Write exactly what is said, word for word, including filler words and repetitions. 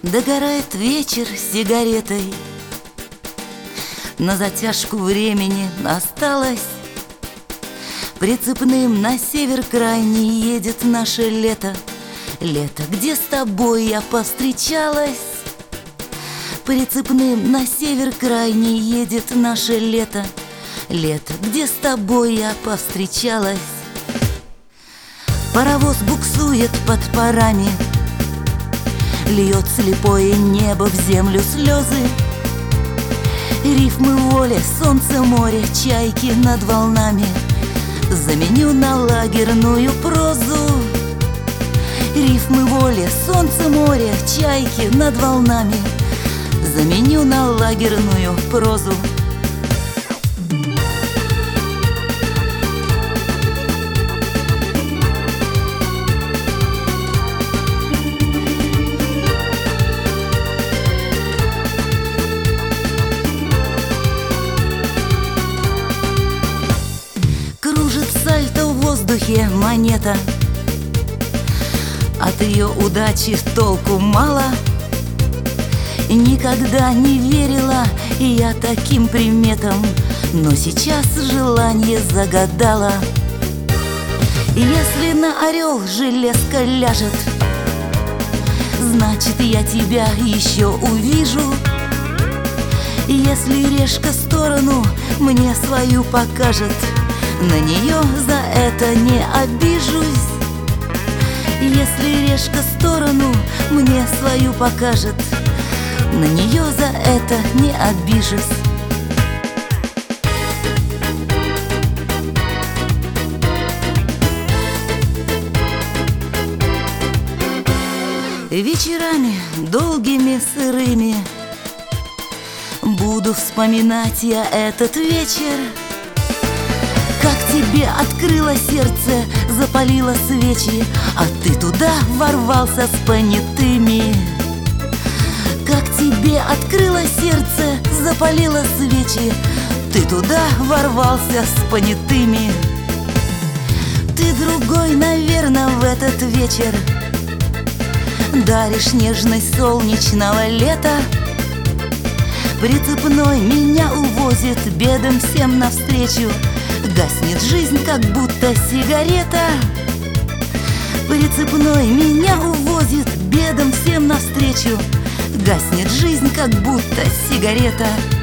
Догорает вечер сигаретой, на затяжку времени осталось. Прицепным на север крайний едет наше лето, лето, где с тобой я повстречалась. Прицепным на север крайний едет наше лето, лето, где с тобой я повстречалась. Паровоз буксует под парами, льет слепое небо в землю слезы. Рифмы воли, солнце, море, чайки над волнами заменю на лагерную прозу. Рифмы воли, солнце, море, чайки над волнами заменю на лагерную прозу. Кружит сальто в воздухе монета, от ее удачи толку мало. Никогда не верила я таким приметам, но сейчас желание загадала. Если на орел железка ляжет, значит, я тебя еще увижу. Если решка сторону мне свою покажет, на нее за это не обижусь. Если решка сторону мне свою покажет, на нее за это не обижусь. Вечерами долгими сырыми буду вспоминать я этот вечер. Как тебе открыло сердце, запалило свечи, а ты туда ворвался с понятыми. Как тебе открыло сердце, запалило свечи, ты туда ворвался с понятыми. Ты другой, наверное, в этот вечер даришь нежность солнечного лета. Прицепной меня увозит бедам всем навстречу, гаснет жизнь, как будто сигарета. Прицепной меня увозит бедам всем навстречу, гаснет жизнь, как будто сигарета.